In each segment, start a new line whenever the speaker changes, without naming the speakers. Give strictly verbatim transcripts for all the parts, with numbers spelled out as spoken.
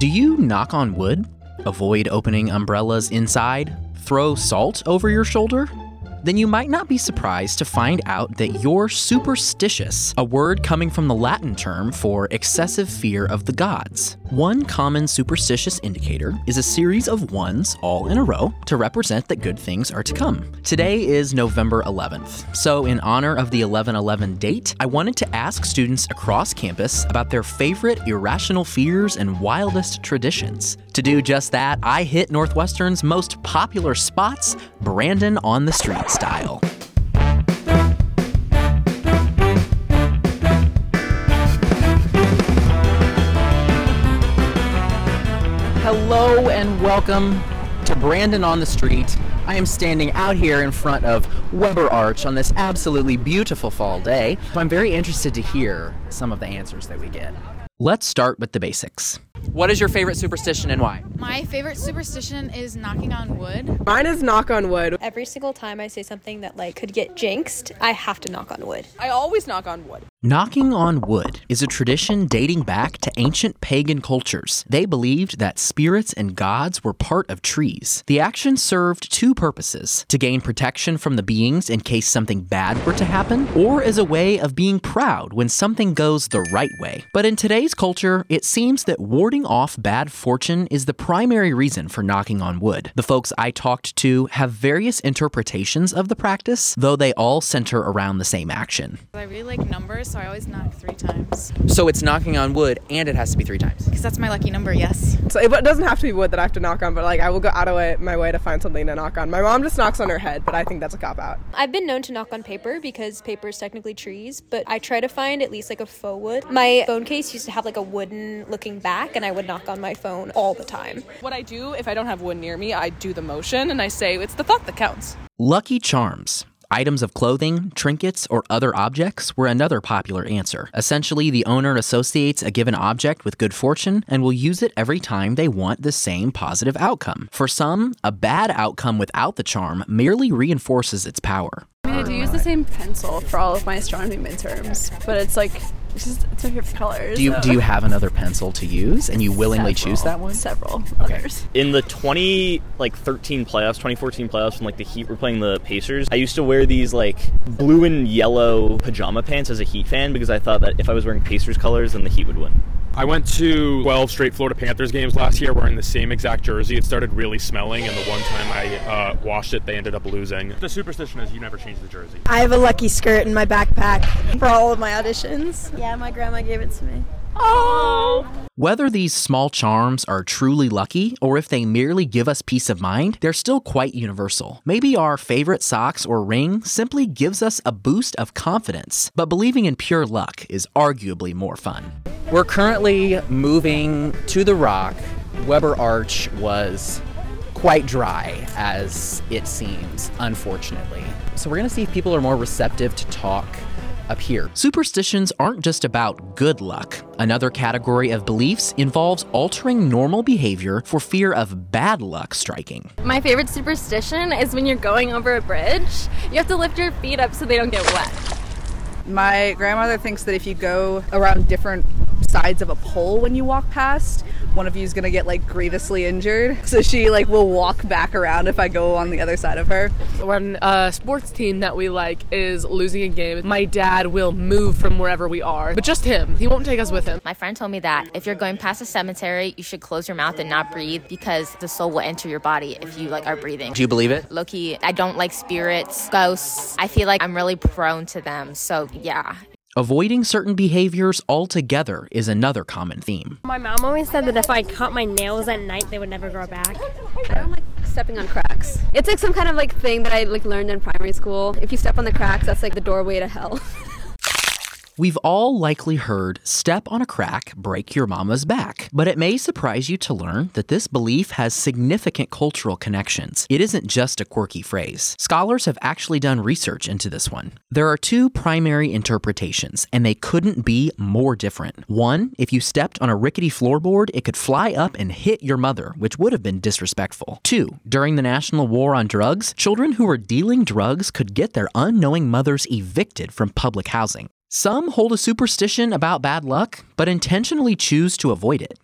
Do you knock on wood? Avoid opening umbrellas inside? Throw salt over your shoulder? Then you might not be surprised to find out that you're superstitious, a word coming from the Latin term for excessive fear of the gods. One common superstitious indicator is a series of ones all in a row to represent that good things are to come. Today is November eleventh, so in honor of the eleven eleven date, I wanted to ask students across campus about their favorite irrational fears and wildest traditions. To do just that, I hit Northwestern's most popular spots, Brandon on the Street style. Hello and welcome to Brandon on the Street. I am standing out here in front of Weber Arch on this absolutely beautiful fall day. I'm very interested to hear some of the answers that we get. Let's start with the basics. What is your favorite superstition and why?
My favorite superstition is knocking on wood.
Mine is knock on wood.
Every single time I say something that like could get jinxed, I have to knock on wood.
I always knock on wood.
Knocking on wood is a tradition dating back to ancient pagan cultures. They believed that spirits and gods were part of trees. The action served two purposes: to gain protection from the beings in case something bad were to happen, or as a way of being proud when something goes the right way. But in today's culture, it seems that warding off bad fortune is the primary reason for knocking on wood. The folks I talked to have various interpretations of the practice, though they all center around the same action.
I really like numbers, so I always knock three times.
So it's knocking on wood and it has to be three times?
Because that's my lucky number, yes.
So it doesn't have to be wood that I have to knock on, but like I will go out of way, my way to find something to knock on. My mom just knocks on her head, but I think that's a cop-out.
I've been known to knock on paper because paper is technically trees, but I try to find at least like a faux wood. My phone case used to have like a wooden looking back, and I would knock on my phone all the time.
What I do, if I don't have wood near me, I do the motion and I say it's the thought that counts.
Lucky charms. Items of clothing, trinkets, or other objects were another popular answer. Essentially, the owner associates a given object with good fortune and will use it every time they want the same positive outcome. For some, a bad outcome without the charm merely reinforces its power.
I mean, I do use the same pencil for all of my astronomy midterms, but it's like, it's just, it's my favorite colors.
Do you,
so.
do you have another pencil to use, and you willingly
Several.
choose that one?
Several
Okay.
others.
In the twenty like thirteen playoffs, twenty fourteen playoffs, when like the Heat were playing the Pacers, I used to wear these like blue and yellow pajama pants as a Heat fan because I thought that if I was wearing Pacers colors, then the Heat would win.
I went to twelve straight Florida Panthers games last year wearing the same exact jersey. It started really smelling, and the one time I uh, washed it, they ended up losing. The superstition is you never change the jersey.
I have a lucky skirt in my backpack for all of my auditions. Yeah, my grandma gave it to me.
Oh! Whether these small charms are truly lucky or if they merely give us peace of mind, they're still quite universal. Maybe our favorite socks or ring simply gives us a boost of confidence, but believing in pure luck is arguably more fun. We're currently moving to the Rock. Weber Arch was quite dry, as it seems, unfortunately. So we're gonna see if people are more receptive to talk up here. Superstitions aren't just about good luck. Another category of beliefs involves altering normal behavior for fear of bad luck striking.
My favorite superstition is when you're going over a bridge, you have to lift your feet up so they don't get wet.
My grandmother thinks that if you go around different sides of a pole when you walk past, one of you is gonna get like grievously injured. So she like will walk back around if I go on the other side of her.
When a sports team that we like is losing a game, my dad will move from wherever we are, but just him. He won't take us with him.
My friend told me that if you're going past a cemetery, you should close your mouth and not breathe because the soul will enter your body if you like are breathing.
Do you believe it?
Low-key, I don't like spirits, ghosts. I feel like I'm really prone to them, so yeah.
Avoiding certain behaviors altogether is another common theme.
My mom always said that if I cut my nails at night, they would never grow back.
I don't like stepping on cracks. It's like some kind of like thing that I like learned in primary school. If you step on the cracks, that's like the doorway to hell.
We've all likely heard step on a crack, break your mama's back. But it may surprise you to learn that this belief has significant cultural connections. It isn't just a quirky phrase. Scholars have actually done research into this one. There are two primary interpretations, and they couldn't be more different. One, if you stepped on a rickety floorboard, it could fly up and hit your mother, which would have been disrespectful. Two, during the National War on Drugs, children who were dealing drugs could get their unknowing mothers evicted from public housing. Some hold a superstition about bad luck, but intentionally choose to avoid it.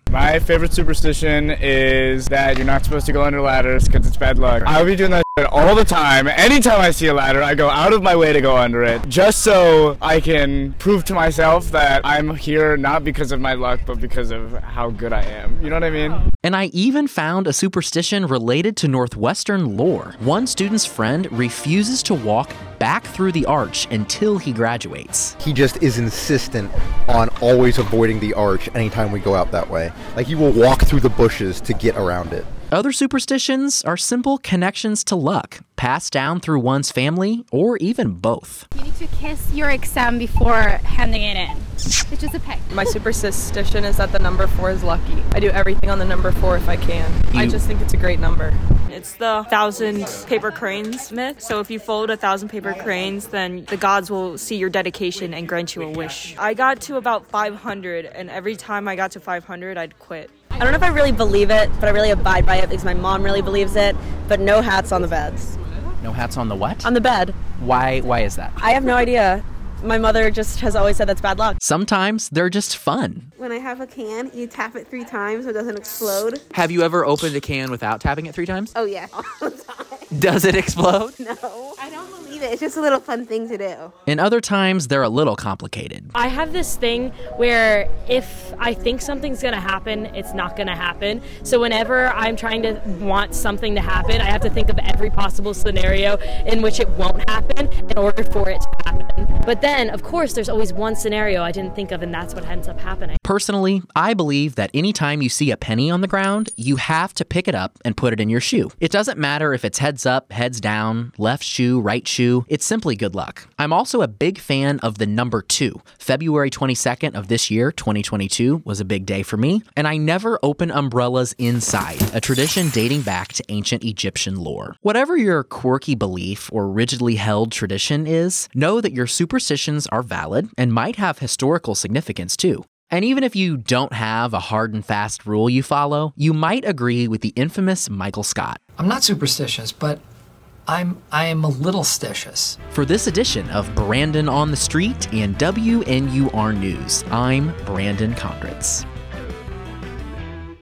My favorite superstition is that you're not supposed to go under ladders because it's bad luck. I'll be doing that shit all the time. Anytime I see a ladder, I go out of my way to go under it, just so I can prove to myself that I'm here not because of my luck, but because of how good I am. You know what I mean?
And I even found a superstition related to Northwestern lore. One student's friend refuses to walk back through the arch until he graduates.
He just is insistent on always avoiding the arch anytime we go out that way. Like, he will walk through the bushes to get around it.
Other superstitions are simple connections to luck, passed down through one's family, or even both.
You need to kiss your exam before handing it in. It's just a peck.
My superstition is that the number four is lucky. I do everything on the number four if I can.
You-
I just think it's a great number.
It's the thousand paper cranes myth. So if you fold a thousand paper cranes, then the gods will see your dedication and grant you a wish. I got to about five hundred, and every time I got to five hundred, I'd quit.
I don't know if I really believe it, but I really abide by it because my mom really believes it. But no hats on the beds.
No hats on the what?
On the bed.
Why, why is that?
I have no idea. My mother just has always said that's bad luck.
Sometimes they're just fun.
When I have a can, you tap it three times so it doesn't explode.
Have you ever opened a can without tapping it three times?
Oh, yeah. All the time.
Does it explode?
No. I don't believe it. It's just a little fun thing to do.
And other times, they're a little complicated.
I have this thing where if I think something's going to happen, it's not going to happen. So whenever I'm trying to want something to happen, I have to think of every possible scenario in which it won't happen in order for it to happen. But then, of course, there's always one scenario I didn't think of, and that's what ends up happening.
Personally, I believe that anytime you see a penny on the ground, you have to pick it up and put it in your shoe. It doesn't matter if it's heads up, heads down, left shoe, right shoe. It's simply good luck. I'm also a big fan of the number two. February twenty-second of this year, twenty twenty-two, was a big day for me, and I never open umbrellas inside, a tradition dating back to ancient Egyptian lore. Whatever your quirky belief or rigidly held tradition is, know that your superstitions are valid and might have historical significance too. And even if you don't have a hard and fast rule you follow, you might agree with the infamous Michael Scott.
I'm not superstitious, but I'm I am a little stitious.
For this edition of Brandon on the Street and W N U R News, I'm Brandon Condritz.